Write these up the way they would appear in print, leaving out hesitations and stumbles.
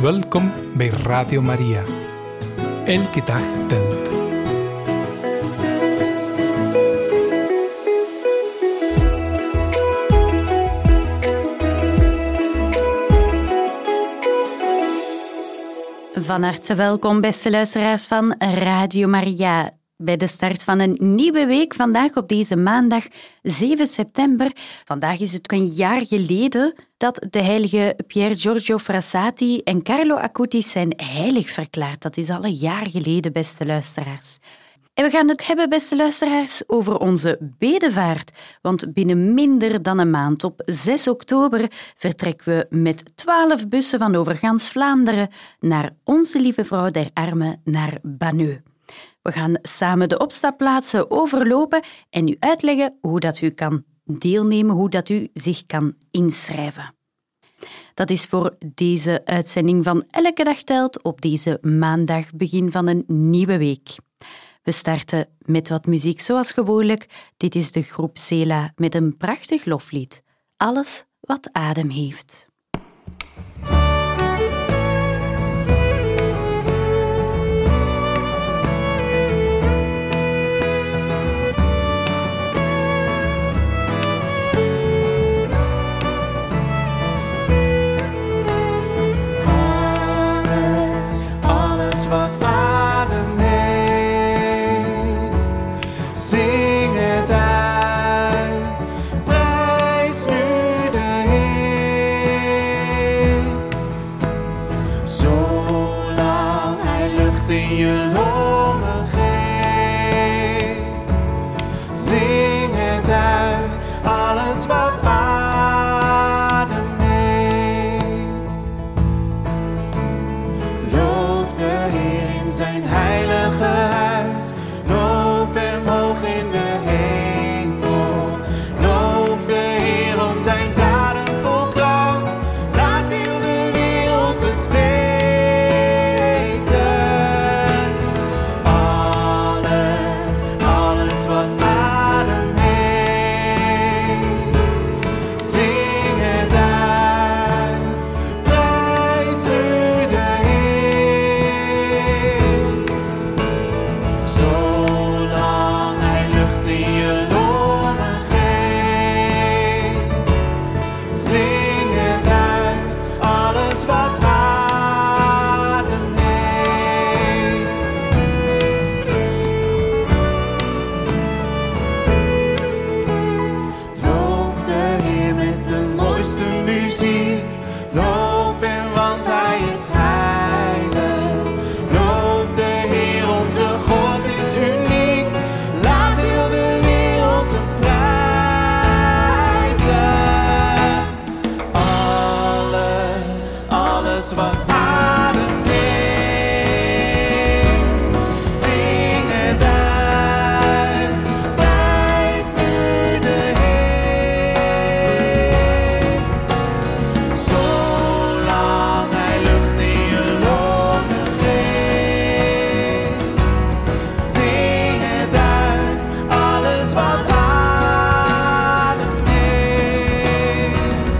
Welkom bij Radio Maria. Elke dag telt. Van harte welkom, beste luisteraars van Radio Maria. Bij de start van een nieuwe week, vandaag op deze maandag 7 september. Vandaag is het een jaar geleden dat de heilige Pier Giorgio Frassati en Carlo Acutis zijn heilig verklaard. Dat is al een jaar geleden, beste luisteraars. En we gaan het hebben, beste luisteraars, over onze bedevaart. Want binnen minder dan een maand, op 6 oktober, vertrekken we met 12 bussen van over gans Vlaanderen naar Onze Lieve Vrouw der Armen, naar Banneux. We gaan samen de opstapplaatsen overlopen en u uitleggen hoe dat u kan deelnemen, hoe dat u zich kan inschrijven. Dat is voor deze uitzending van Elke Dag Telt op deze maandag, begin van een nieuwe week. We starten met wat muziek zoals gewoonlijk. Dit is de groep Sela met een prachtig loflied. Alles wat adem heeft. Alles wat adem heeft, zing het uit, prijs nu de Heer. Zolang Hij lucht in je longen geeft, zing het uit, alles wat adem heeft. Loof de Heer in zijn heilige huis, loof hem hoog in de hemel. Loof de Heer om zijn daden vol kracht, laat heel de wereld het weten. Alles wat adem heeft, zing het uit, prijs u de Heer. Zolang Hij lucht in je longen geeft, zing het uit, alles wat adem heeft. Loof de Heer met de mooiste muziek, loof hem want Hij is heilig. Loof de Heer, onze God is uniek, laat heel de wereld hem prijzen. Alles wat adem heeft, zing het uit, prijs nu de Heer. Zolang Hij lucht in je longen geeft, zing het uit, alles wat adem heeft.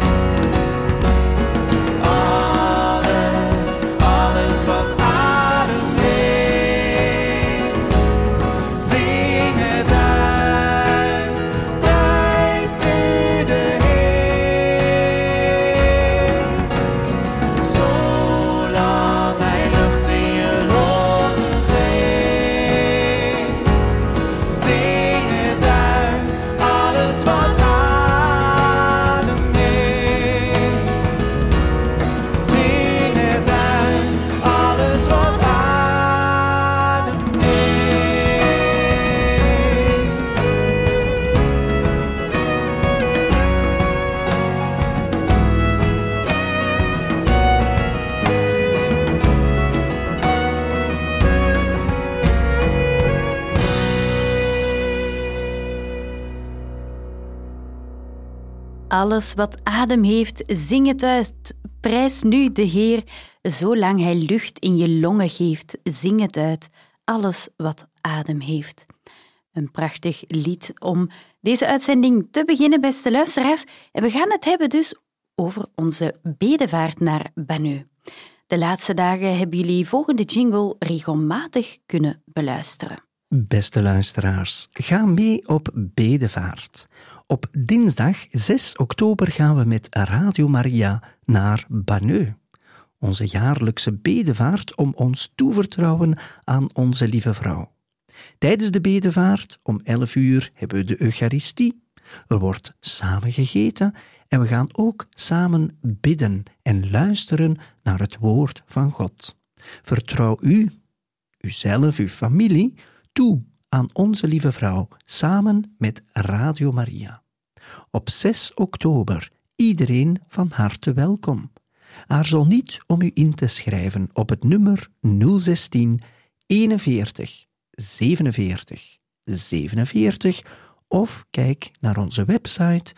Alles wat adem heeft, zing het uit, prijs nu de Heer. Zolang Hij lucht in je longen geeft, zing het uit, alles wat adem heeft. Zing het uit, alles wat adem Alles wat adem heeft, zing het uit. Prijs nu de Heer, zolang Hij lucht in je longen geeft. Zing het uit, alles wat adem heeft. Een prachtig lied om deze uitzending te beginnen, beste luisteraars. En we gaan het hebben dus over onze bedevaart naar Banneux. De laatste dagen hebben jullie volgende jingle regelmatig kunnen beluisteren. Beste luisteraars, ga mee op bedevaart. Op dinsdag 6 oktober gaan we met Radio Maria naar Banneux. Onze jaarlijkse bedevaart om ons toevertrouwen aan onze lieve vrouw. Tijdens de bedevaart om 11 uur hebben we de Eucharistie. Er wordt samen gegeten en we gaan ook samen bidden en luisteren naar het woord van God. Vertrouw uzelf, uw familie, toe aan onze lieve vrouw, samen met Radio Maria. Op 6 oktober, iedereen van harte welkom. Aarzel niet om u in te schrijven op het nummer 016 41 47 47 of kijk naar onze website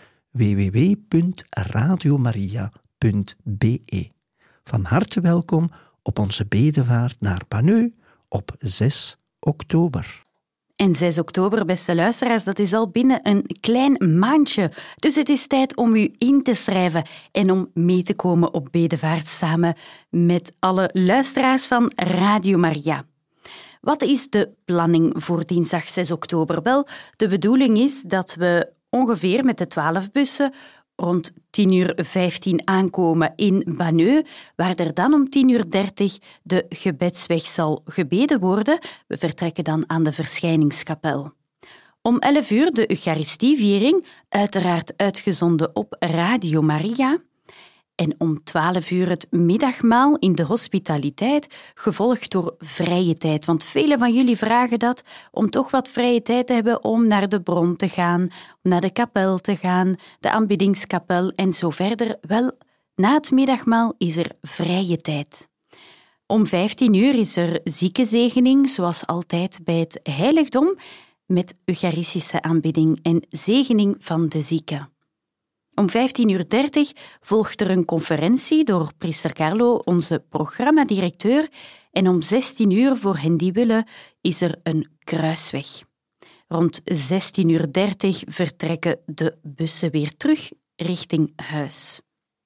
www.radiomaria.be. Van harte welkom op onze bedevaart naar Banneux op 6 oktober. En 6 oktober, beste luisteraars, dat is al binnen een klein maandje. Dus het is tijd om u in te schrijven en om mee te komen op bedevaart samen met alle luisteraars van Radio Maria. Wat is de planning voor dinsdag 6 oktober? Wel, de bedoeling is dat we ongeveer met de 12 bussen rond 10:15 aankomen in Banneux, waar er dan om 10:30 de gebedsweg zal gebeden worden. We vertrekken dan aan de Verschijningskapel. Om 11 uur de Eucharistieviering, uiteraard uitgezonden op Radio Maria. En om 12 uur het middagmaal in de hospitaliteit, gevolgd door vrije tijd. Want velen van jullie vragen dat, om toch wat vrije tijd te hebben om naar de bron te gaan, om naar de kapel te gaan, de aanbiddingskapel en zo verder. Wel, na het middagmaal is er vrije tijd. Om 15 uur is er ziekenzegening, zoals altijd bij het heiligdom, met eucharistische aanbidding en zegening van de zieken. Om 15:30 volgt er een conferentie door priester Carlo, onze programmadirecteur, en om 16 uur voor hen die willen is er een kruisweg. Rond 16:30 vertrekken de bussen weer terug richting huis.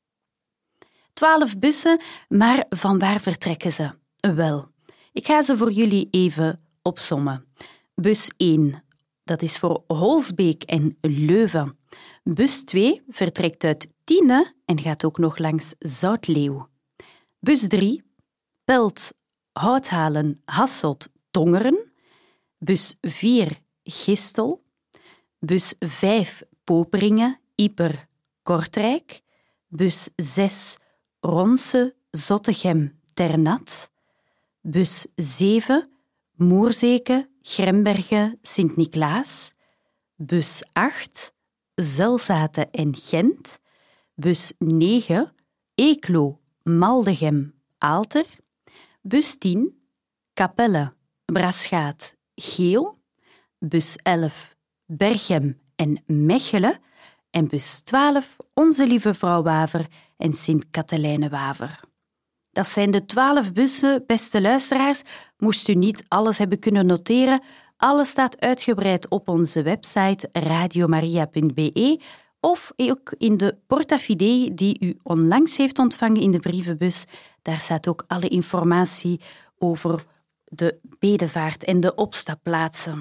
12 bussen, maar van waar vertrekken ze? Wel, ik ga ze voor jullie even opsommen. Bus 1, dat is voor Holsbeek en Leuven. Bus 2 vertrekt uit Tiene en gaat ook nog langs Zoutleeuw. Bus 3, Pelt, Houthalen, Hasselt, Tongeren. Bus 4, Gistel. Bus 5, Poperingen, Ieper, Kortrijk. Bus 6, Ronse, Zottegem, Ternat. Bus 7, Moerzeke, Grembergen, Sint-Niklaas. Bus 8, Zelzaten en Gent. Bus 9, Eeklo, Maldegem, Aalter. Bus 10, Capelle, Braschaat, Geel. Bus 11, Berchem en Mechelen. En bus 12, Onze Lieve Vrouw Waver en Sint-Katelijne Waver. Dat zijn de 12 bussen, beste luisteraars. Moest u niet alles hebben kunnen noteren, alles staat uitgebreid op onze website radiomaria.be of ook in de portafidei die u onlangs heeft ontvangen in de brievenbus. Daar staat ook alle informatie over de bedevaart en de opstapplaatsen.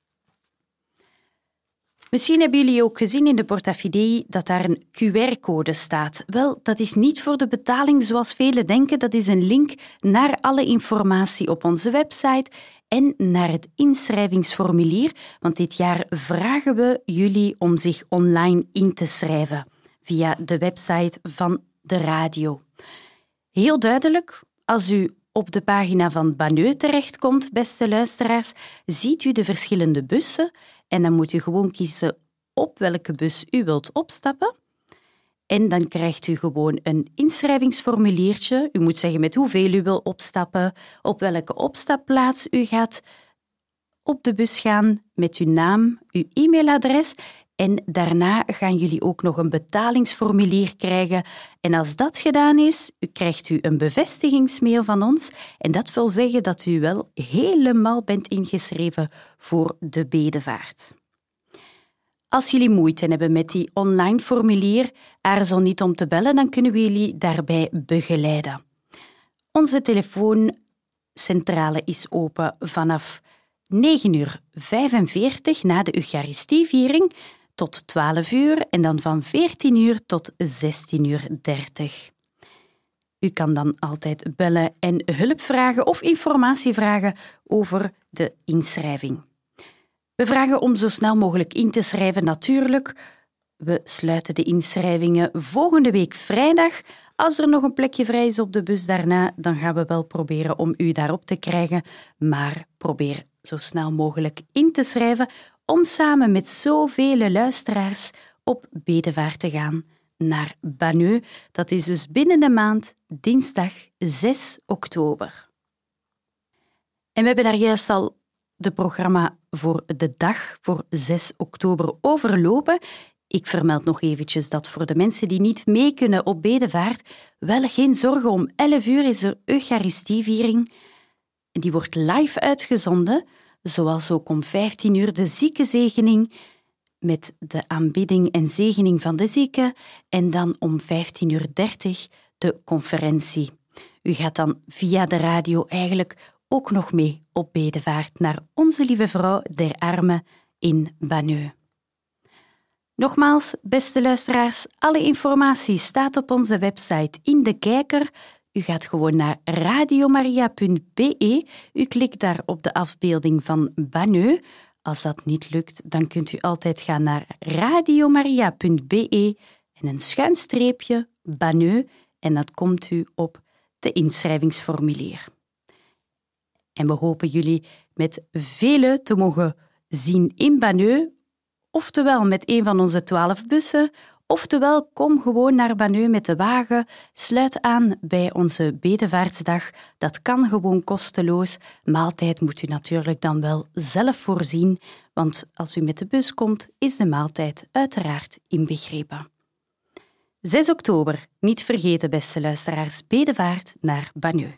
Misschien hebben jullie ook gezien in de portafidei dat daar een QR-code staat. Wel, dat is niet voor de betaling zoals velen denken. Dat is een link naar alle informatie op onze website en naar het inschrijvingsformulier, want dit jaar vragen we jullie om zich online in te schrijven via de website van de radio. Heel duidelijk, als u op de pagina van Banneux terechtkomt, beste luisteraars, ziet u de verschillende bussen en dan moet u gewoon kiezen op welke bus u wilt opstappen. En dan krijgt u gewoon een inschrijvingsformuliertje. U moet zeggen met hoeveel u wil opstappen, op welke opstapplaats u gaat op de bus gaan, met uw naam, uw e-mailadres. En daarna gaan jullie ook nog een betalingsformulier krijgen. En als dat gedaan is, krijgt u een bevestigingsmail van ons. En dat wil zeggen dat u wel helemaal bent ingeschreven voor de bedevaart. Als jullie moeite hebben met die online formulier, aarzel niet om te bellen, dan kunnen we jullie daarbij begeleiden. Onze telefooncentrale is open vanaf 9:45 na de Eucharistieviering tot 12 uur en dan van 14 uur tot 16:30. U kan dan altijd bellen en hulp vragen of informatie vragen over de inschrijving. We vragen om zo snel mogelijk in te schrijven, natuurlijk. We sluiten de inschrijvingen volgende week vrijdag. Als er nog een plekje vrij is op de bus daarna, dan gaan we wel proberen om u daarop te krijgen. Maar probeer zo snel mogelijk in te schrijven om samen met zoveel luisteraars op bedevaart te gaan naar Banneux. Dat is dus binnen de maand, dinsdag 6 oktober. En we hebben daar juist al de programma voor de dag voor 6 oktober overlopen. Ik vermeld nog eventjes dat voor de mensen die niet mee kunnen op bedevaart, wel geen zorgen, om 11 uur is er Eucharistieviering. Die wordt live uitgezonden, zoals ook om 15 uur de ziekenzegening met de aanbidding en zegening van de zieken en dan om 15:30 de conferentie. U gaat dan via de radio eigenlijk ook nog mee op bedevaart naar Onze Lieve Vrouw der Armen in Banneux. Nogmaals, beste luisteraars, alle informatie staat op onze website in de kijker. U gaat gewoon naar radiomaria.be. U klikt daar op de afbeelding van Banneux. Als dat niet lukt, dan kunt u altijd gaan naar radiomaria.be en een schuin streepje Banneux en dan komt u op de inschrijvingsformulier. En we hopen jullie met velen te mogen zien in Banneux, oftewel met een van onze 12 bussen, oftewel kom gewoon naar Banneux met de wagen, sluit aan bij onze bedevaartsdag. Dat kan gewoon kosteloos. Maaltijd moet u natuurlijk dan wel zelf voorzien, want als u met de bus komt, is de maaltijd uiteraard inbegrepen. 6 oktober, niet vergeten beste luisteraars, bedevaart naar Banneux.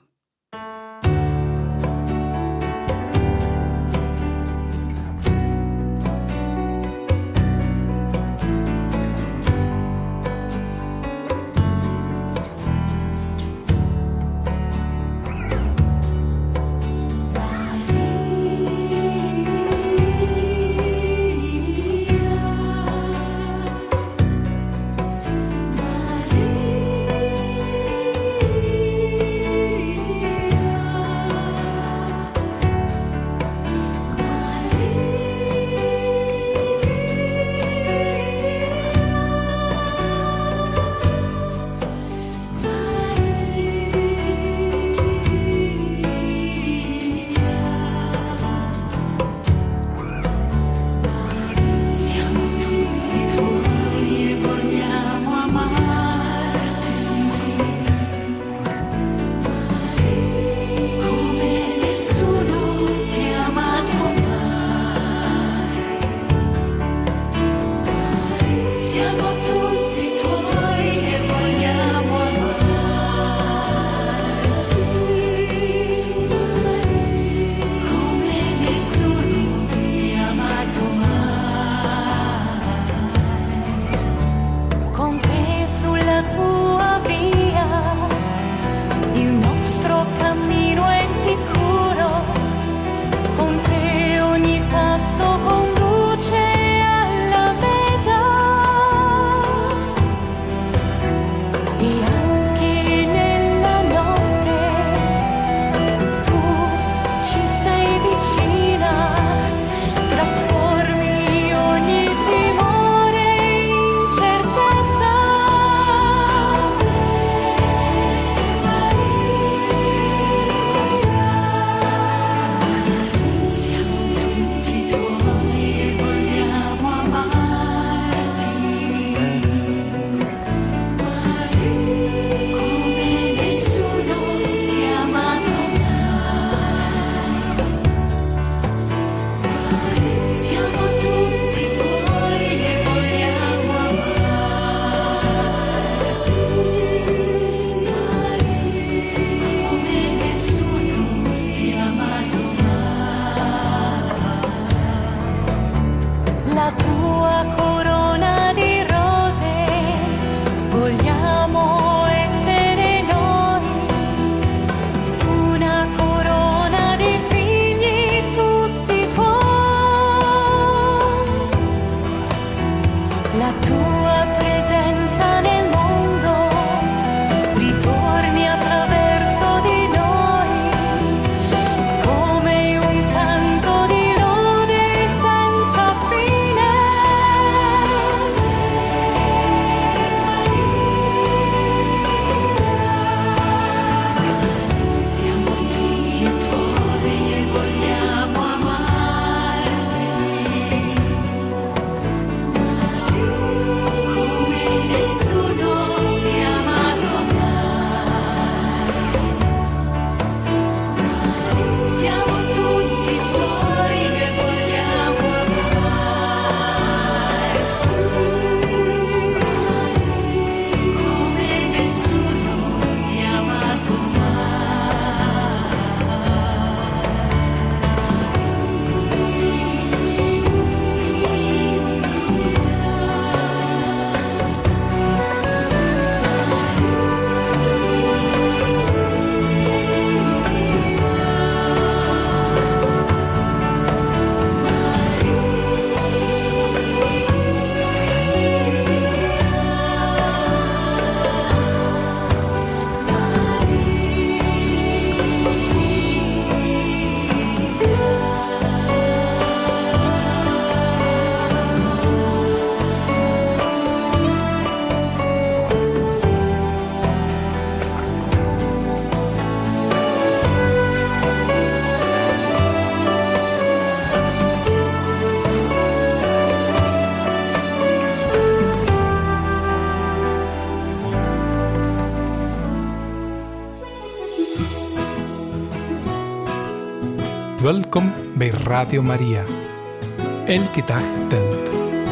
Welkom bij Radio Maria. Elke dag telt.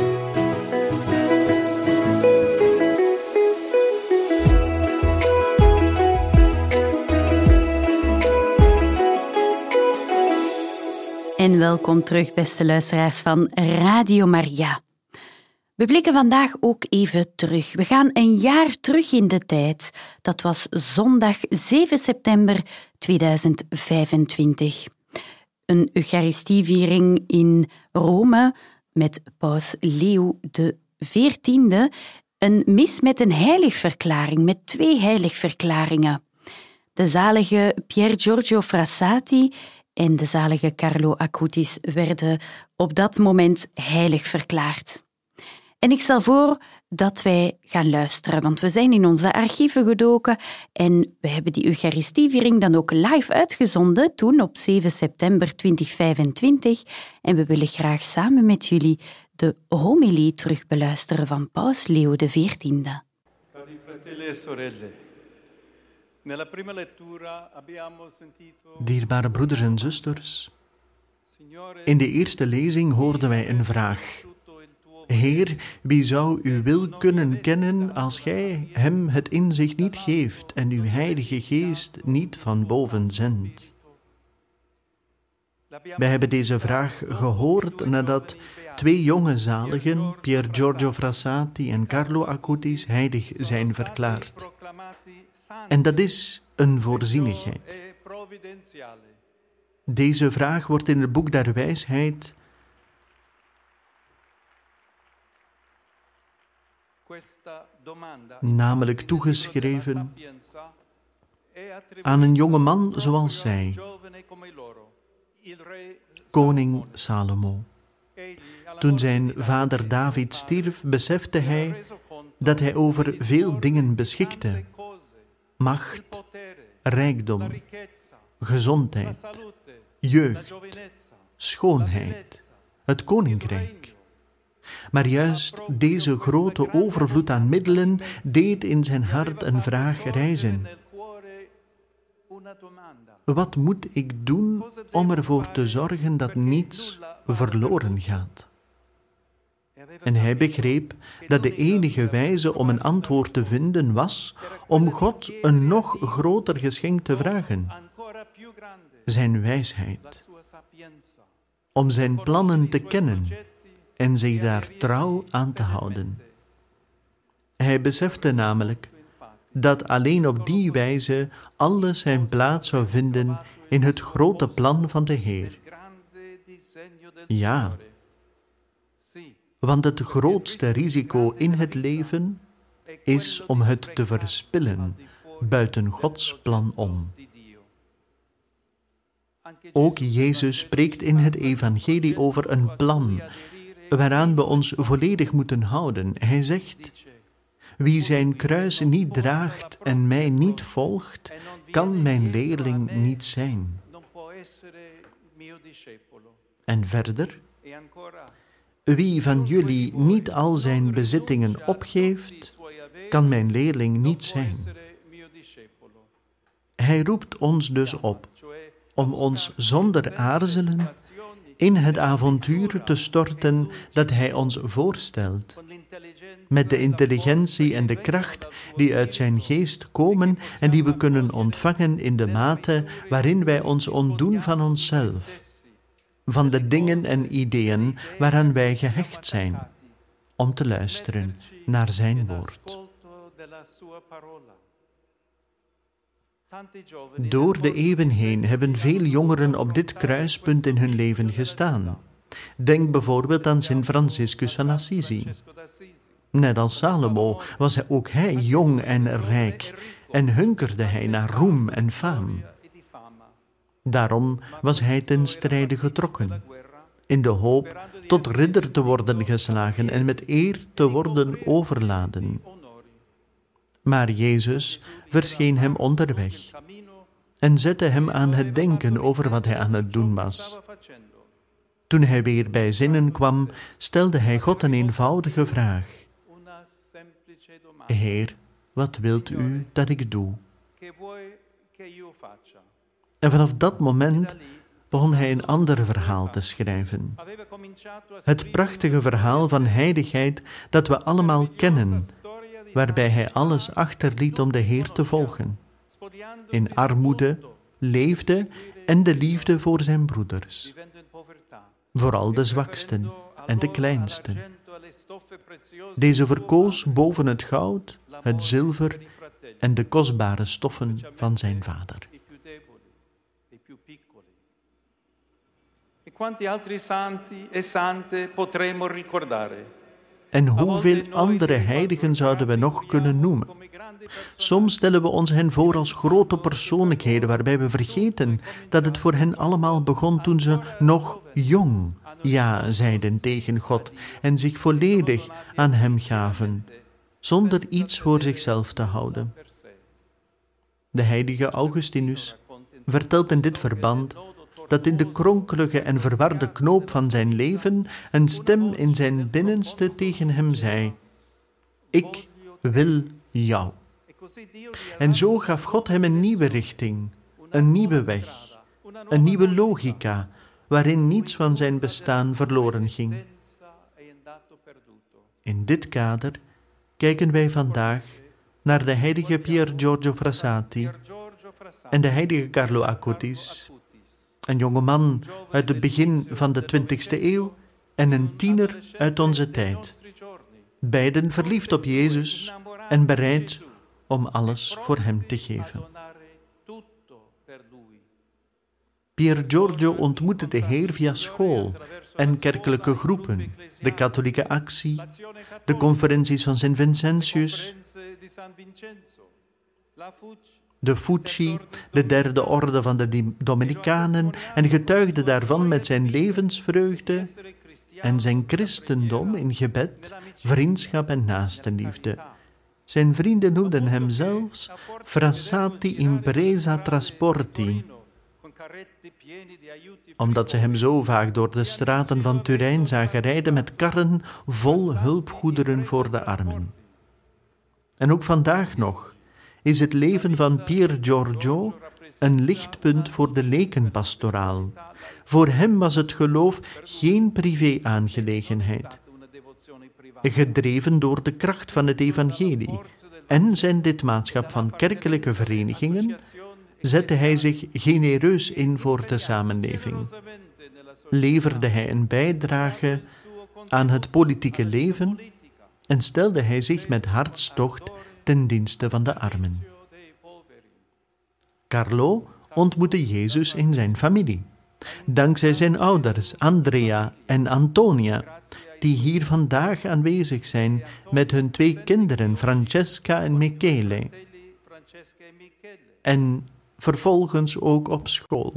En welkom terug, beste luisteraars van Radio Maria. We blikken vandaag ook even terug. We gaan een jaar terug in de tijd. Dat was zondag 7 september 2025. Een Eucharistieviering in Rome met paus Leo XIV. Een mis met een heiligverklaring, met 2 heiligverklaringen. De zalige Pier Giorgio Frassati en de zalige Carlo Acutis werden op dat moment heilig verklaard. En ik stel voor dat wij gaan luisteren, want we zijn in onze archieven gedoken en we hebben die Eucharistieviering dan ook live uitgezonden, toen op 7 september 2025. En we willen graag samen met jullie de homilie terugbeluisteren van paus Leo XIV. Cari fratelli e sorelle, nella prima lettura abbiamo sentito... Dierbare broeders en zusters, in de eerste lezing hoorden wij een vraag. Heer, wie zou uw wil kunnen kennen als gij hem het inzicht niet geeft en uw heilige geest niet van boven zendt? Wij hebben deze vraag gehoord nadat 2 jonge zaligen, Pier Giorgio Frassati en Carlo Acutis, heilig zijn verklaard. En dat is een voorzienigheid. Deze vraag wordt in het boek der wijsheid namelijk toegeschreven aan een jonge man zoals zij, koning Salomo. Toen zijn vader David stierf, besefte hij dat hij over veel dingen beschikte: macht, rijkdom, gezondheid, jeugd, schoonheid, het koninkrijk. Maar juist deze grote overvloed aan middelen deed in zijn hart een vraag rijzen. Wat moet ik doen om ervoor te zorgen dat niets verloren gaat? En hij begreep dat de enige wijze om een antwoord te vinden was om God een nog groter geschenk te vragen: zijn wijsheid, om zijn plannen te kennen en zich daar trouw aan te houden. Hij besefte namelijk dat alleen op die wijze alles zijn plaats zou vinden in het grote plan van de Heer. Ja, want het grootste risico in het leven is om het te verspillen buiten Gods plan om. Ook Jezus spreekt in het evangelie over een plan waaraan we ons volledig moeten houden. Hij zegt: wie zijn kruis niet draagt en mij niet volgt, kan mijn leerling niet zijn. En verder: wie van jullie niet al zijn bezittingen opgeeft, kan mijn leerling niet zijn. Hij roept ons dus op om ons zonder aarzelen in het avontuur te storten dat hij ons voorstelt, met de intelligentie en de kracht die uit zijn geest komen en die we kunnen ontvangen in de mate waarin wij ons ontdoen van onszelf, van de dingen en ideeën waaraan wij gehecht zijn, om te luisteren naar zijn woord. Door de eeuwen heen hebben veel jongeren op dit kruispunt in hun leven gestaan. Denk bijvoorbeeld aan Sint Franciscus van Assisi. Net als Salomo was ook hij jong en rijk en hunkerde hij naar roem en faam. Daarom was hij ten strijde getrokken, in de hoop tot ridder te worden geslagen en met eer te worden overladen. Maar Jezus verscheen hem onderweg en zette hem aan het denken over wat hij aan het doen was. Toen hij weer bij zinnen kwam, stelde hij God een eenvoudige vraag: Heer, wat wilt u dat ik doe? En vanaf dat moment begon hij een ander verhaal te schrijven. Het prachtige verhaal van heiligheid dat we allemaal kennen, waarbij hij alles achterliet om de Heer te volgen. In armoede leefde en de liefde voor zijn broeders. Vooral de zwaksten en de kleinsten. Deze verkoos boven het goud, het zilver en de kostbare stoffen van zijn vader. Quanti altri santi e sante potremmo ricordare? En hoeveel andere heiligen zouden we nog kunnen noemen? Soms stellen we ons hen voor als grote persoonlijkheden, waarbij we vergeten dat het voor hen allemaal begon toen ze nog jong ja zeiden tegen God en zich volledig aan hem gaven, zonder iets voor zichzelf te houden. De heilige Augustinus vertelt in dit verband dat in de kronkelige en verwarde knoop van zijn leven een stem in zijn binnenste tegen hem zei: ik wil jou. En zo gaf God hem een nieuwe richting, een nieuwe weg, een nieuwe logica, waarin niets van zijn bestaan verloren ging. In dit kader kijken wij vandaag naar de heilige Pier Giorgio Frassati en de heilige Carlo Acutis, een jonge man uit het begin van de 20e eeuw en een tiener uit onze tijd. Beiden verliefd op Jezus en bereid om alles voor hem te geven. Pier Giorgio ontmoette de Heer via school en kerkelijke groepen, de katholieke actie, de conferenties van Sint Vincentius, de Fucci, de derde orde van de Dominicanen, en getuigde daarvan met zijn levensvreugde en zijn christendom in gebed, vriendschap en naastenliefde. Zijn vrienden noemden hem zelfs Frassati Impresa Trasporti, omdat ze hem zo vaak door de straten van Turijn zagen rijden met karren vol hulpgoederen voor de armen. En ook vandaag nog is het leven van Pier Giorgio een lichtpunt voor de lekenpastoraal. Voor hem was het geloof geen privé-aangelegenheid. Gedreven door de kracht van het evangelie en zijn lidmaatschap van kerkelijke verenigingen, zette hij zich genereus in voor de samenleving. Leverde hij een bijdrage aan het politieke leven en stelde hij zich met hartstocht ten dienste van de armen. Carlo ontmoette Jezus in zijn familie, dankzij zijn ouders Andrea en Antonia, die hier vandaag aanwezig zijn met hun 2 kinderen, Francesca en Michele, en vervolgens ook op school.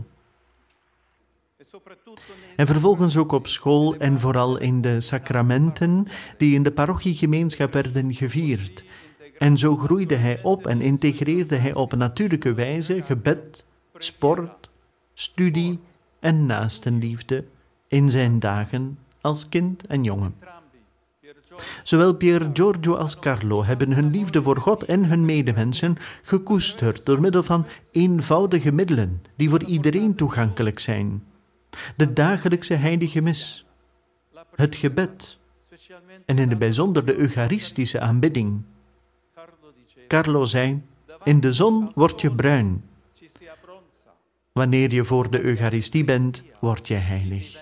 En vooral in de sacramenten die in de parochiegemeenschap werden gevierd. En zo groeide hij op en integreerde hij op een natuurlijke wijze gebed, sport, studie en naastenliefde in zijn dagen als kind en jongen. Zowel Pier Giorgio als Carlo hebben hun liefde voor God en hun medemensen gekoesterd door middel van eenvoudige middelen die voor iedereen toegankelijk zijn. De dagelijkse heilige mis, het gebed en in het bijzonder de eucharistische aanbidding. Carlo zei: in de zon word je bruin. Wanneer je voor de Eucharistie bent, word je heilig.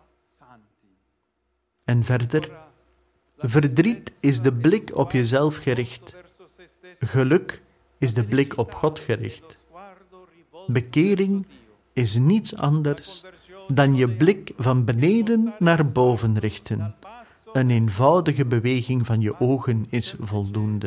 En verder: verdriet is de blik op jezelf gericht. Geluk is de blik op God gericht. Bekering is niets anders dan je blik van beneden naar boven richten. Een eenvoudige beweging van je ogen is voldoende.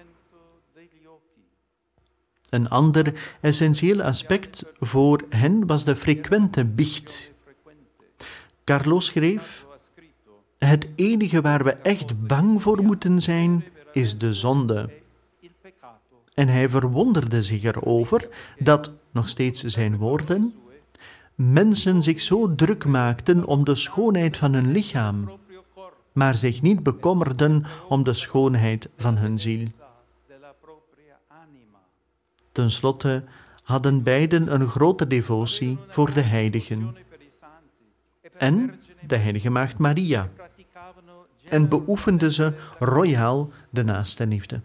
Een ander essentieel aspect voor hen was de frequente biecht. Carlo schreef: het enige waar we echt bang voor moeten zijn, is de zonde. En hij verwonderde zich erover dat, nog steeds zijn woorden, mensen zich zo druk maakten om de schoonheid van hun lichaam, maar zich niet bekommerden om de schoonheid van hun ziel. Ten slotte, hadden beiden een grote devotie voor de heiligen en de heilige maagd Maria en beoefenden ze royaal de naastenliefde.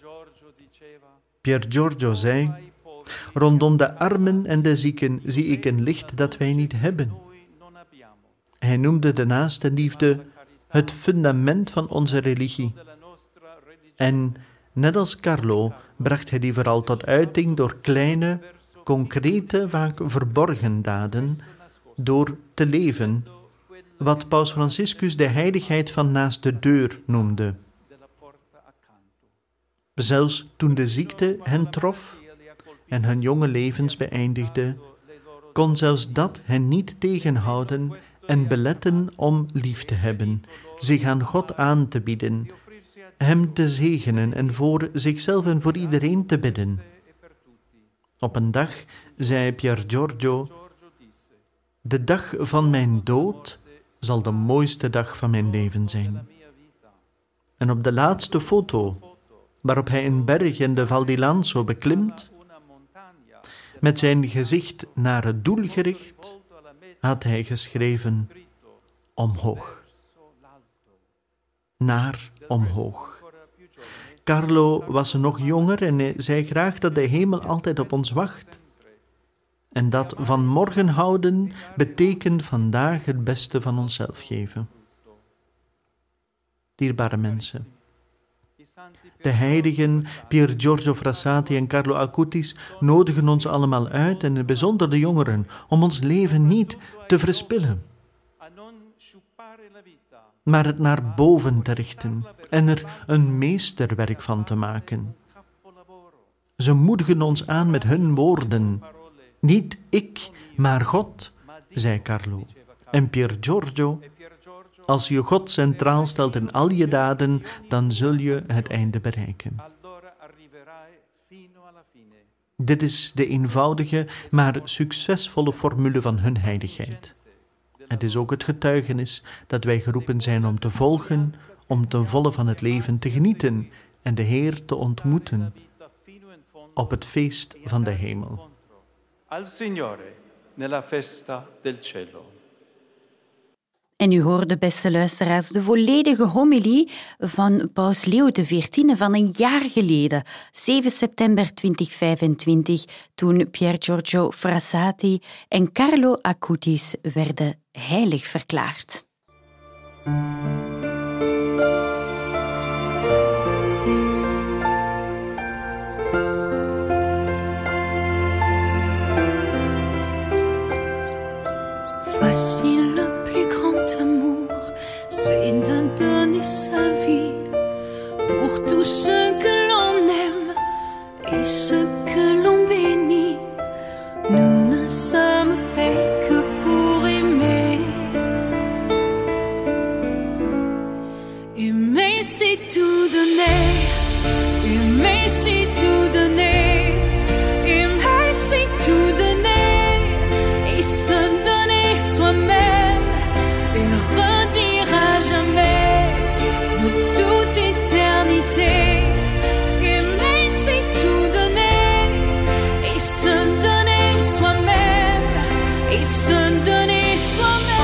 Pier Giorgio zei: rondom de armen en de zieken zie ik een licht dat wij niet hebben. Hij noemde de naastenliefde het fundament van onze religie. En net als Carlo bracht hij die vooral tot uiting door kleine, concrete, vaak verborgen daden, door te leven, wat Paus Franciscus de heiligheid van naast de deur noemde. Zelfs toen de ziekte hen trof en hun jonge levens beëindigde, kon zelfs dat hen niet tegenhouden en beletten om lief te hebben, zich aan God aan te bieden, hem te zegenen en voor zichzelf en voor iedereen te bidden. Op een dag zei Pier Giorgio: de dag van mijn dood zal de mooiste dag van mijn leven zijn. En op de laatste foto, waarop hij een berg in de Val di Lanzo beklimt, met zijn gezicht naar het doel gericht, had hij geschreven: omhoog. Naar omhoog. Carlo was nog jonger en hij zei graag dat de hemel altijd op ons wacht. En dat van morgen houden betekent vandaag het beste van onszelf geven. Dierbare mensen, de heiligen Pier Giorgio Frassati en Carlo Acutis nodigen ons allemaal uit, en in het bijzonder de jongeren, om ons leven niet te verspillen, maar het naar boven te richten en er een meesterwerk van te maken. Ze moedigen ons aan met hun woorden. Niet ik, maar God, zei Carlo. En Pier Giorgio: als je God centraal stelt in al je daden, dan zul je het einde bereiken. Dit is de eenvoudige, maar succesvolle formule van hun heiligheid. Het is ook het getuigenis dat wij geroepen zijn om te volgen, om ten volle van het leven te genieten en de Heer te ontmoeten op het feest van de hemel. Al Signore nella festa del cielo. En u hoorde, beste luisteraars, de volledige homilie van Paus Leo XIV van een jaar geleden, 7 september 2025, toen Pier Giorgio Frassati en Carlo Acutis werden heilig verklaard. Voici le plus grand amour, c'est de donner sa vie pour tous ceux que l'on aime et ceux que l'on bénit. Nous ne sommes faits que pour aimer. Aimer, c'est tout donner. Aimer, c'est tout donner. Aimer, c'est tout donner. Et se donner soi-même et redire à jamais de toute éternité. Aimer, c'est tout donner et se donner soi-même et se donner soi-même.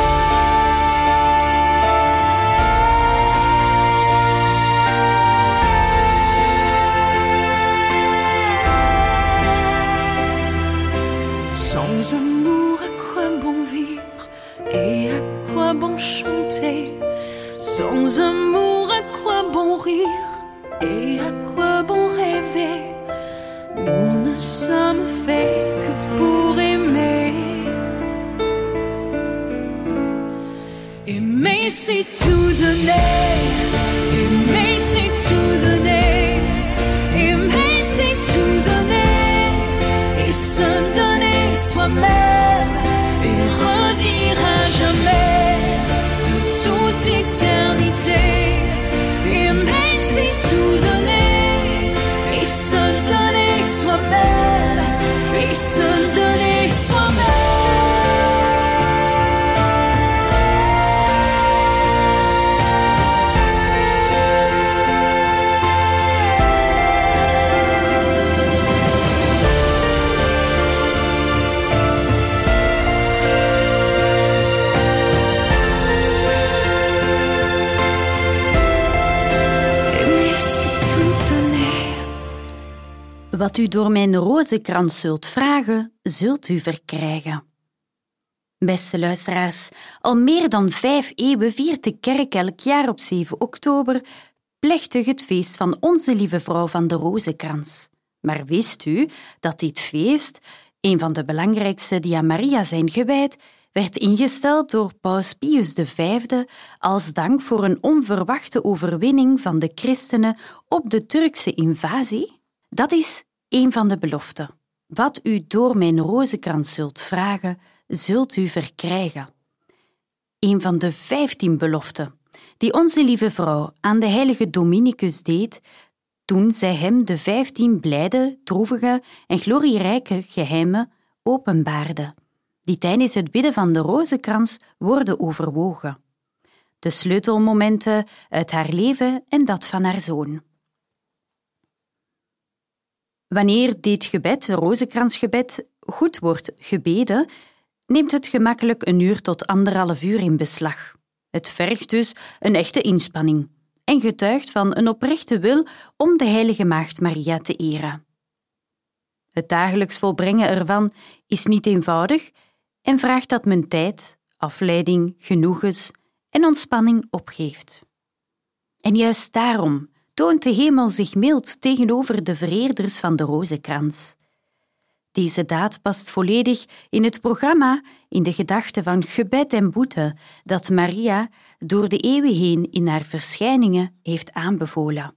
Sans amour, à quoi bon vivre et à quoi bon chanter? Sans amour, à quoi bon rire et à quoi bon rêver? Nous ne sommes faits que pour aimer. Aimer, c'est tout donner. Aimer, c'est tout donner. Aimer, c'est tout donner. Et se donner soi-même et redire à jamais de toute éternité. Aimer, c'est tout donner et se donner soi-même et se donner soi-même. Wat u door mijn rozenkrans zult vragen, zult u verkrijgen. Beste luisteraars, al meer dan 5 eeuwen viert de kerk elk jaar op 7 oktober plechtig het feest van Onze Lieve Vrouw van de Rozenkrans. Maar wist u dat dit feest, een van de belangrijkste die aan Maria zijn gewijd, werd ingesteld door Paus Pius V als dank voor een onverwachte overwinning van de christenen op de Turkse invasie? Dat is een van de beloften. Wat u door mijn rozenkrans zult vragen, zult u verkrijgen. Een van de 15 beloften die Onze Lieve Vrouw aan de heilige Dominicus deed toen zij hem de 15 blijde, droevige en glorierijke geheimen openbaarde, die tijdens het bidden van de rozenkrans worden overwogen. De sleutelmomenten uit haar leven en dat van haar zoon. Wanneer dit gebed, het rozenkransgebed, goed wordt gebeden, neemt het gemakkelijk 1 uur tot 1,5 uur in beslag. Het vergt dus een echte inspanning en getuigt van een oprechte wil om de heilige Maagd Maria te eren. Het dagelijks volbrengen ervan is niet eenvoudig en vraagt dat men tijd, afleiding, genoegens en ontspanning opgeeft. En juist daarom toont de hemel zich mild tegenover de vereerders van de rozenkrans. Deze daad past volledig in het programma in de gedachte van gebed en boete dat Maria door de eeuwen heen in haar verschijningen heeft aanbevolen.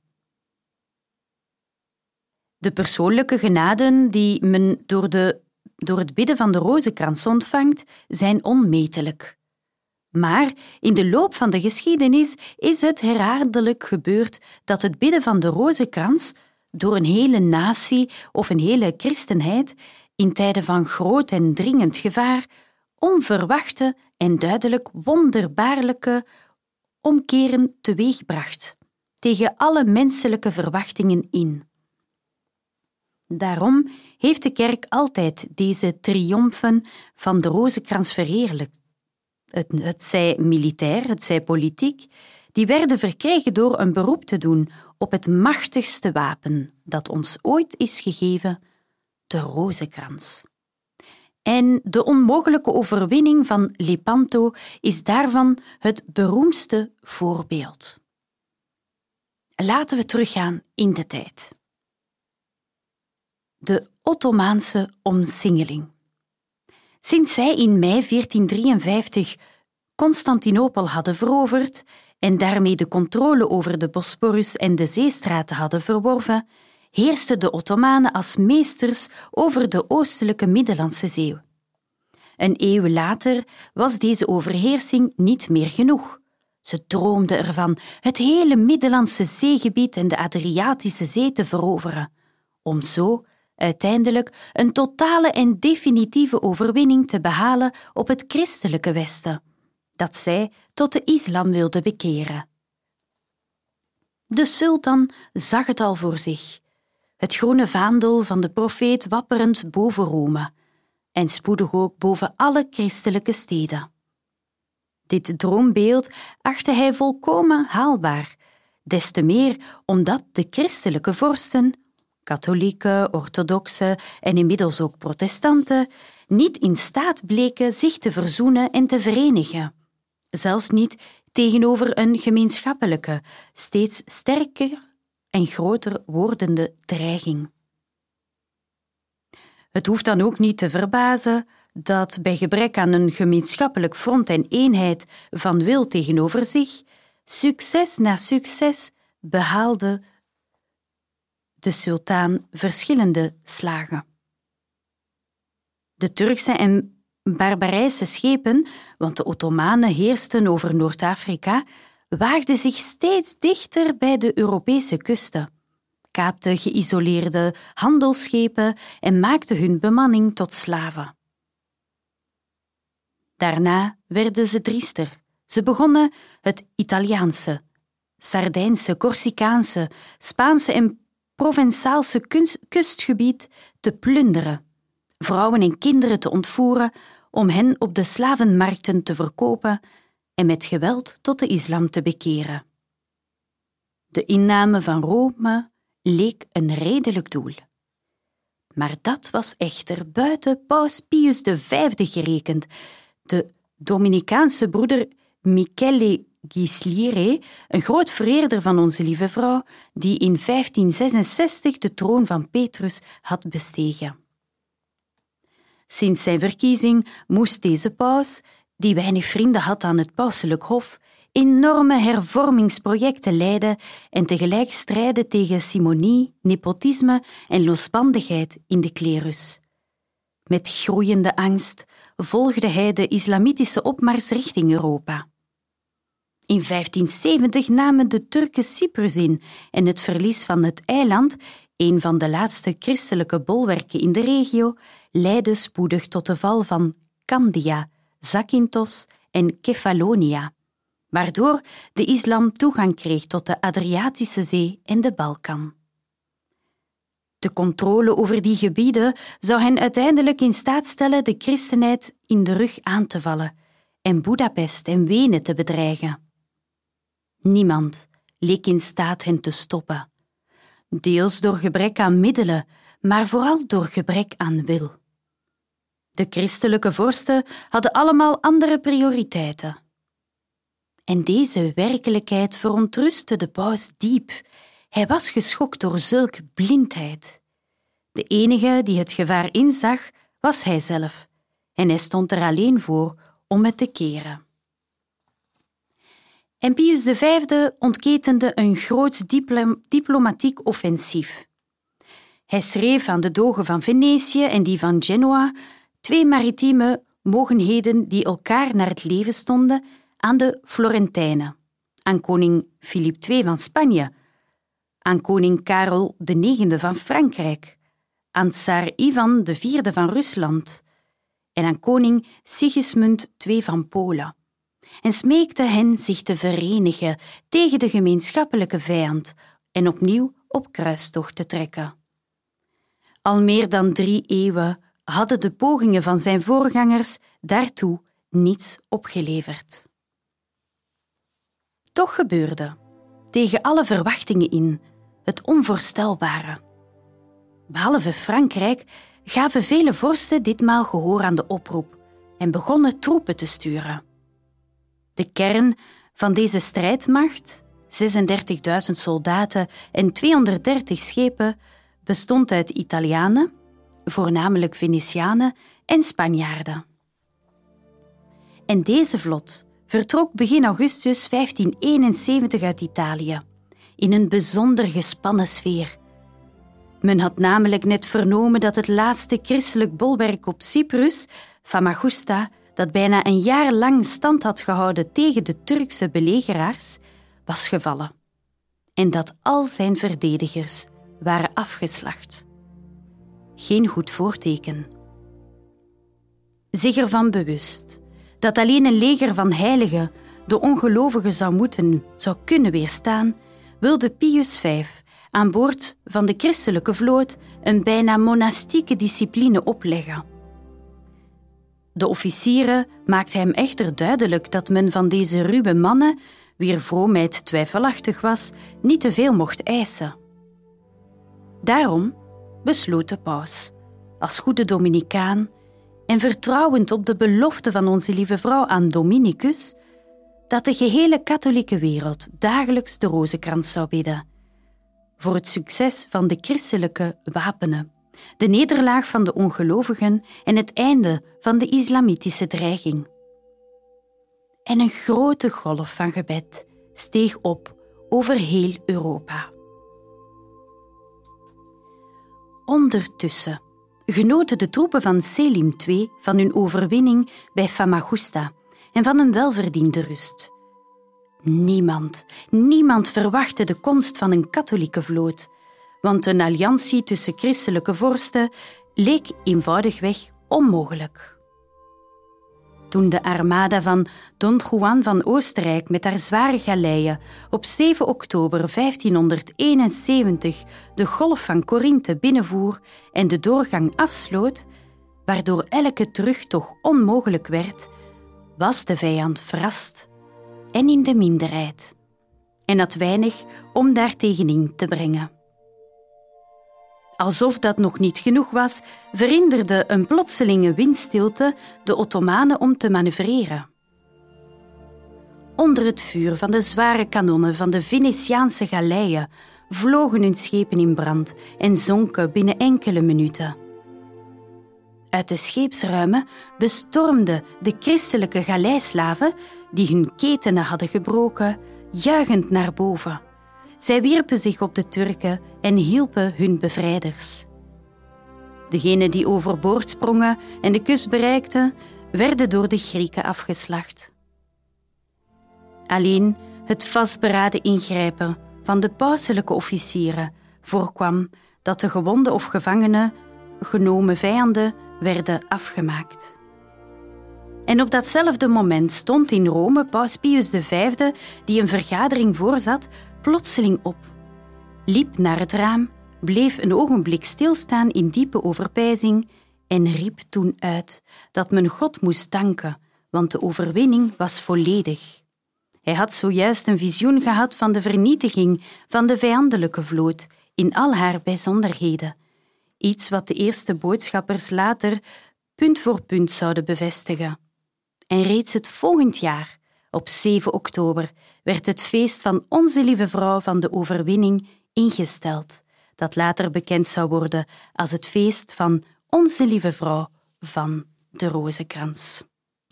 De persoonlijke genaden die men door het bidden van de rozenkrans ontvangt, zijn onmetelijk. Maar in de loop van de geschiedenis is het herhaaldelijk gebeurd dat het bidden van de rozenkrans door een hele natie of een hele christenheid in tijden van groot en dringend gevaar onverwachte en duidelijk wonderbaarlijke omkeren teweegbracht, tegen alle menselijke verwachtingen in. Daarom heeft de kerk altijd deze triomfen van de rozenkrans verheerlijkt. Het zij militair, het zij politiek, die werden verkregen door een beroep te doen op het machtigste wapen dat ons ooit is gegeven, de rozenkrans. En de onmogelijke overwinning van Lepanto is daarvan het beroemdste voorbeeld. Laten we teruggaan in de tijd. De Ottomaanse omsingeling. Sinds zij in mei 1453 Constantinopel hadden veroverd en daarmee de controle over de Bosporus en de zeestraten hadden verworven, heersten de Ottomanen als meesters over de oostelijke Middellandse Zee. Een eeuw later was deze overheersing niet meer genoeg. Ze droomden ervan het hele Middellandse Zeegebied en de Adriatische Zee te veroveren, om zo uiteindelijk een totale en definitieve overwinning te behalen op het christelijke Westen, dat zij tot de islam wilden bekeren. De sultan zag het al voor zich, het groene vaandel van de profeet wapperend boven Rome en spoedig ook boven alle christelijke steden. Dit droombeeld achtte hij volkomen haalbaar, des te meer omdat de christelijke vorsten, katholieken, orthodoxen en inmiddels ook protestanten, niet in staat bleken zich te verzoenen en te verenigen, zelfs niet tegenover een gemeenschappelijke, steeds sterker en groter wordende dreiging. Het hoeft dan ook niet te verbazen dat bij gebrek aan een gemeenschappelijk front en eenheid van wil tegenover zich, succes na succes behaalde de sultan verschillende slagen. De Turkse en barbarijse schepen, want de Ottomanen heersten over Noord-Afrika, waagden zich steeds dichter bij de Europese kusten, kaapten geïsoleerde handelsschepen en maakten hun bemanning tot slaven. Daarna werden ze driester. Ze begonnen het Italiaanse, Sardijnse, Corsicaanse, Spaanse en Provençaalse kustgebied te plunderen, vrouwen en kinderen te ontvoeren om hen op de slavenmarkten te verkopen en met geweld tot de islam te bekeren. De inname van Rome leek een redelijk doel. Maar dat was echter buiten paus Pius V gerekend. De Dominicaanse broeder Michele Ghislieri, een groot vereerder van onze Lieve Vrouw, die in 1566 de troon van Petrus had bestegen. Sinds zijn verkiezing moest deze paus, die weinig vrienden had aan het pauselijk hof, enorme hervormingsprojecten leiden en tegelijk strijden tegen simonie, nepotisme en losbandigheid in de klerus. Met groeiende angst volgde hij de islamitische opmars richting Europa. In 1570 namen de Turken Cyprus in en het verlies van het eiland, een van de laatste christelijke bolwerken in de regio, leidde spoedig tot de val van Candia, Zakynthos en Kefalonia, waardoor de islam toegang kreeg tot de Adriatische Zee en de Balkan. De controle over die gebieden zou hen uiteindelijk in staat stellen de christenheid in de rug aan te vallen en Budapest en Wenen te bedreigen. Niemand leek in staat hen te stoppen, deels door gebrek aan middelen, maar vooral door gebrek aan wil. De christelijke vorsten hadden allemaal andere prioriteiten. En deze werkelijkheid verontrustte de paus diep. Hij was geschokt door zulk blindheid. De enige die het gevaar inzag, was hij zelf, en hij stond er alleen voor om het te keren. En Pius V ontketende een groots diplomatiek offensief. Hij schreef aan de dogen van Venetië en die van Genoa, 2 maritieme mogenheden die elkaar naar het leven stonden, aan de Florentijnen, aan koning Filip II van Spanje, aan koning Karel IX van Frankrijk, aan tsaar Ivan IV van Rusland en aan koning Sigismund II van Polen, en smeekte hen zich te verenigen tegen de gemeenschappelijke vijand en opnieuw op kruistocht te trekken. Al meer dan 3 eeuwen hadden de pogingen van zijn voorgangers daartoe niets opgeleverd. Toch gebeurde, tegen alle verwachtingen in, het onvoorstelbare. Behalve Frankrijk gaven vele vorsten ditmaal gehoor aan de oproep en begonnen troepen te sturen. De kern van deze strijdmacht, 36.000 soldaten en 230 schepen, bestond uit Italianen, voornamelijk Venetianen en Spanjaarden. En deze vlot vertrok begin augustus 1571 uit Italië, in een bijzonder gespannen sfeer. Men had namelijk net vernomen dat het laatste christelijk bolwerk op Cyprus, Famagusta, dat bijna een jaar lang stand had gehouden tegen de Turkse belegeraars, was gevallen en dat al zijn verdedigers waren afgeslacht. Geen goed voorteken. Zich ervan bewust dat alleen een leger van heiligen de ongelovigen zou kunnen weerstaan, wilde Pius V aan boord van de christelijke vloot een bijna monastieke discipline opleggen. De officieren maakten hem echter duidelijk dat men van deze ruwe mannen, wier vroomheid twijfelachtig was, niet te veel mocht eisen. Daarom besloot de paus, als goede Dominicaan en vertrouwend op de belofte van onze Lieve Vrouw aan Dominicus, dat de gehele katholieke wereld dagelijks de rozenkrans zou bidden, voor het succes van de christelijke wapenen, de nederlaag van de ongelovigen en het einde van de islamitische dreiging. En een grote golf van gebed steeg op over heel Europa. Ondertussen genoten de troepen van Selim II van hun overwinning bij Famagusta en van een welverdiende rust. Niemand verwachtte de komst van een katholieke vloot, want een alliantie tussen christelijke vorsten leek eenvoudigweg onmogelijk. Toen de armada van Don Juan van Oostenrijk met haar zware galeien op 7 oktober 1571 de golf van Corinthe binnenvoer en de doorgang afsloot, waardoor elke terugtocht onmogelijk werd, was de vijand verrast en in de minderheid en had weinig om daartegen in te brengen. Alsof dat nog niet genoeg was, verhinderde een plotselinge windstilte de Ottomanen om te manoeuvreren. Onder het vuur van de zware kanonnen van de Venetiaanse galeien vlogen hun schepen in brand en zonken binnen enkele minuten. Uit de scheepsruimen bestormden de christelijke galeislaven, die hun ketenen hadden gebroken, juichend naar boven. Zij wierpen zich op de Turken en hielpen hun bevrijders. Degenen die overboord sprongen en de kust bereikten, werden door de Grieken afgeslacht. Alleen het vastberaden ingrijpen van de pauselijke officieren voorkwam dat de gewonde of gevangenen genomen vijanden werden afgemaakt. En op datzelfde moment stond in Rome paus Pius V, die een vergadering voorzat, plotseling op, liep naar het raam, bleef een ogenblik stilstaan in diepe overpeinzing en riep toen uit dat men God moest danken, want de overwinning was volledig. Hij had zojuist een visioen gehad van de vernietiging van de vijandelijke vloot in al haar bijzonderheden, iets wat de eerste boodschappers later punt voor punt zouden bevestigen. En reeds het volgend jaar, op 7 oktober, werd het feest van Onze Lieve Vrouw van de Overwinning ingesteld, dat later bekend zou worden als het feest van Onze Lieve Vrouw van de Rozenkrans.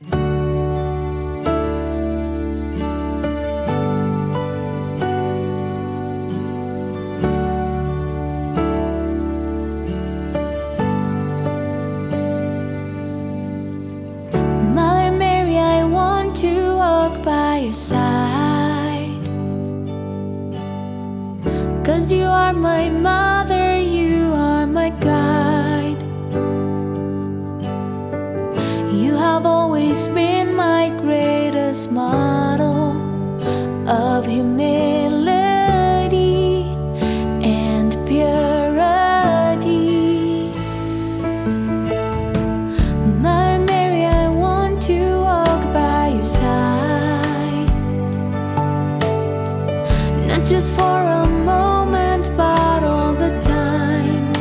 By your side, 'cause you are my mother, you are my guide. You have always been my greatest model of humility and purity. Mother Mary, I want to walk by your side, not just for a moment, but all the time.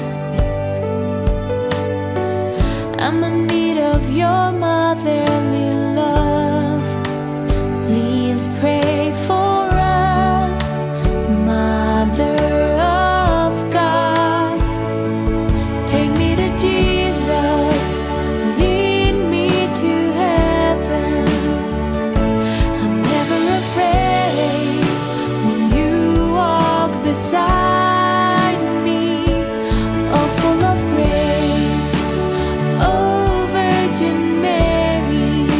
I'm in need of your motherly love. Please pray for us, Mother of God. Take me to Jesus, lead me to heaven. I'm never afraid when you walk beside me. Oh, full of grace, oh Virgin Mary,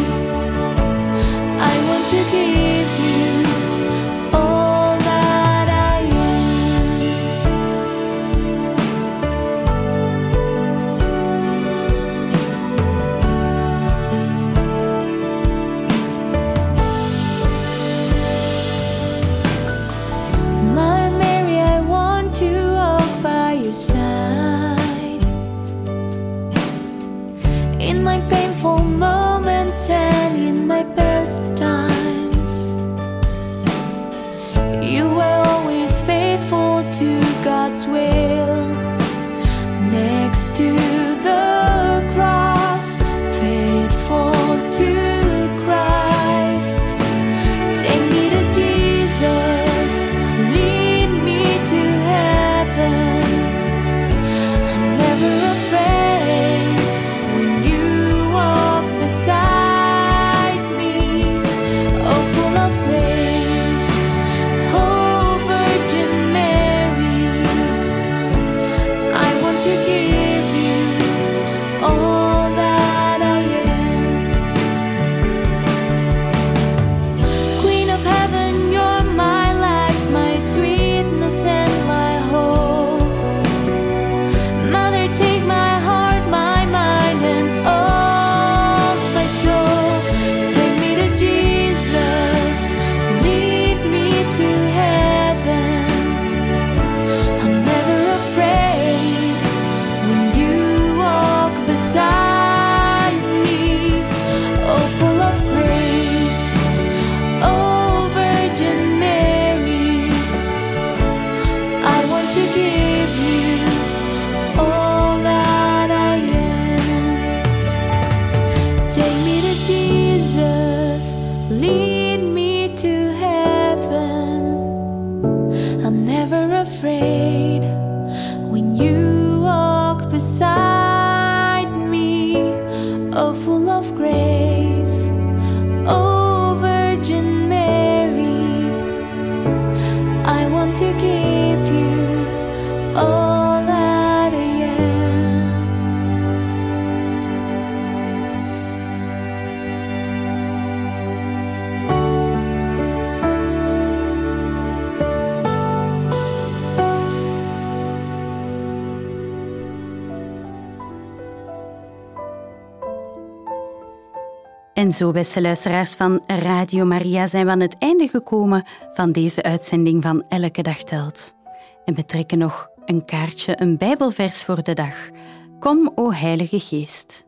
En zo, beste luisteraars van Radio Maria, zijn we aan het einde gekomen van deze uitzending van Elke Dag Telt. En we trekken nog een kaartje, een Bijbelvers voor de dag. Kom, o Heilige Geest.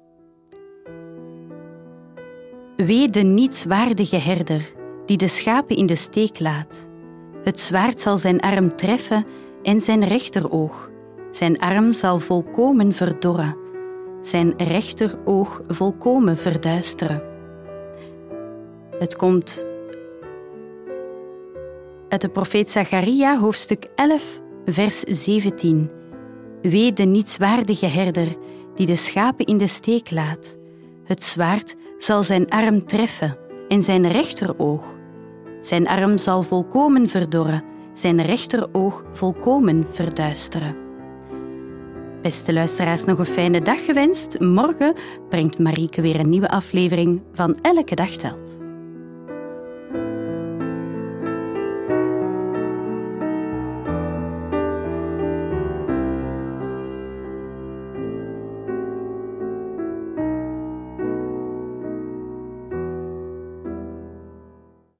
Wee de nietswaardige herder, die de schapen in de steek laat. Het zwaard zal zijn arm treffen en zijn rechteroog. Zijn arm zal volkomen verdorren. Zijn rechteroog volkomen verduisteren. Het komt uit de profeet Zacharia, hoofdstuk 11, vers 17. Wee de nietswaardige herder, die de schapen in de steek laat. Het zwaard zal zijn arm treffen en zijn rechteroog. Zijn arm zal volkomen verdorren, zijn rechteroog volkomen verduisteren. Beste luisteraars, nog een fijne dag gewenst. Morgen brengt Marieke weer een nieuwe aflevering van Elke Dag Telt.